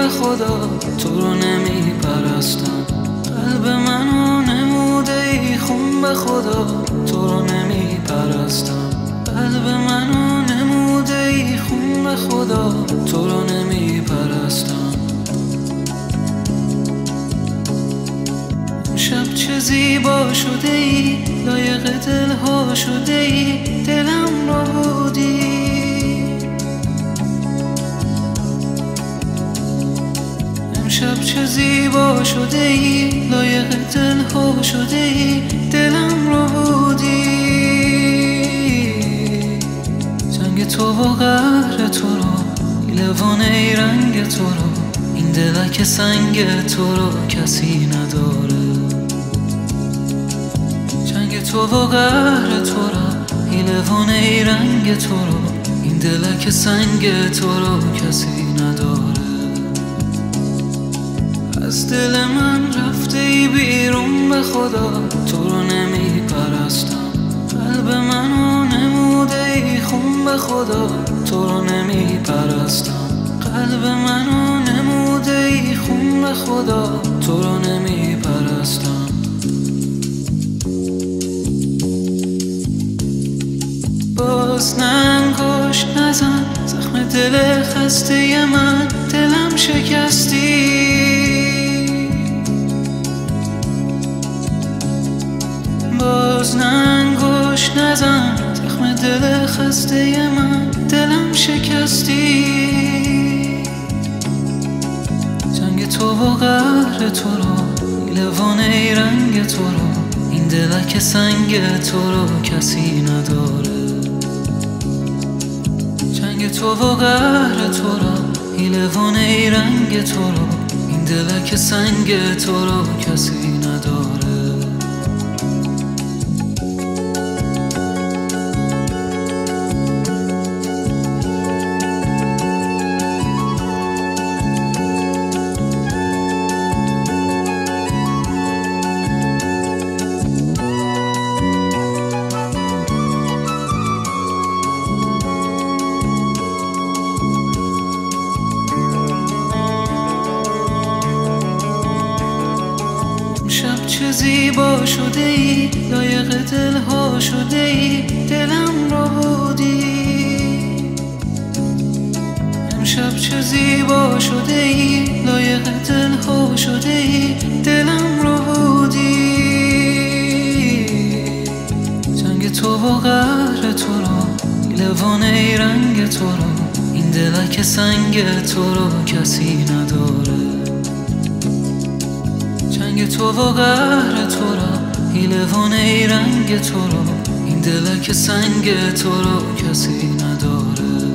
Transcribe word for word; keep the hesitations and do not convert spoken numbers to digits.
به خدا تو رو نمی پرستم. قلب منو نموده ای خون به خدا تو رو نمی پرستم. قلب منو نموده ای خون به خدا تو رو نمی پرستم. شب چه زیبا شده ای لایق دلها شده ای دلم را بودی. امشب چه زیبا شده ای لایق دلها شده ای دلم را بودی. جنگ تو و قهر تو رو لوانه رنگ تو رو این دلک سنگ تو رو کسی نداره. جنگ تو و قهر تو رو لوانه رنگ تو رو این دلک سنگ تو رو کسی نداره. از دل من رفته ای بیرون به خدا تو رو نمی پرستم. قلب منو نموده ای خون به خدا تو رو نمی پرستم. قلب منو نموده ای خون به خدا تو رو نمی پرستم. باز ننگوش نزن زخم دل خسته من دلم شکستی. باز ننگوش نزن زخم دل خسته من دلم شکستی. جنگ تو و قهر تو رو لوانه رنگ تو رو این دلک سنگ تو رو کسی نداره. جنگ تو و قهر تو رو لوانه رنگ تو رو این دلک سنگ تو رو کسی نداره. شب چه زیبا شده ای لایق دلها شده ای دلم را بودی. امشب چه زیبا شده ای لایق دلها شده ای دلم را بودی. جنگ تو و قهر تو رو لوانه رنگ تو رو این دلک سنگ تو رو کسی نداره. جنگ تو و قهر تو را لوانه رنگ تو رو این دلک سنگ تو رو کسی نداره.